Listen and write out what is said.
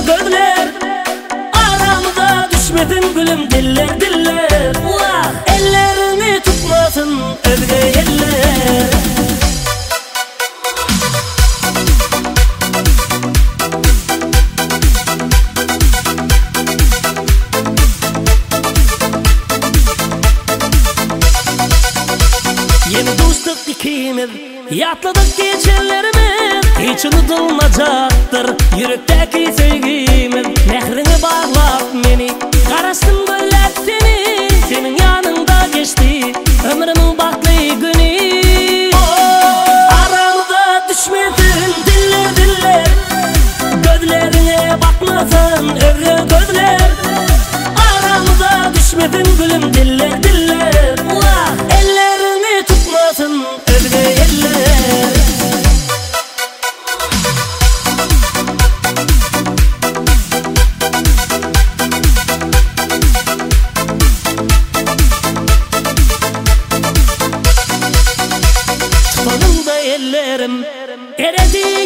gözler. Aramıza düşmedin gülüm diller diller. Vah, ellerini tutmasın özge eller. Yeni dostuk ikimiz, yatladık geçenlerimiz. Hiç unutulmayacaktır yürekteki sevgimiz. Mehrini bağlap beni, karasın böyle seni. Senin yanında geçti ömrümün baklı günü. Aramıza düşmedin diller diller. Gözlerine bakmasan öyle gözler. Aramıza düşmedin gülüm diller diller. Vah, ellerini tutmasın özge eller. Tutalım da ellerim eredi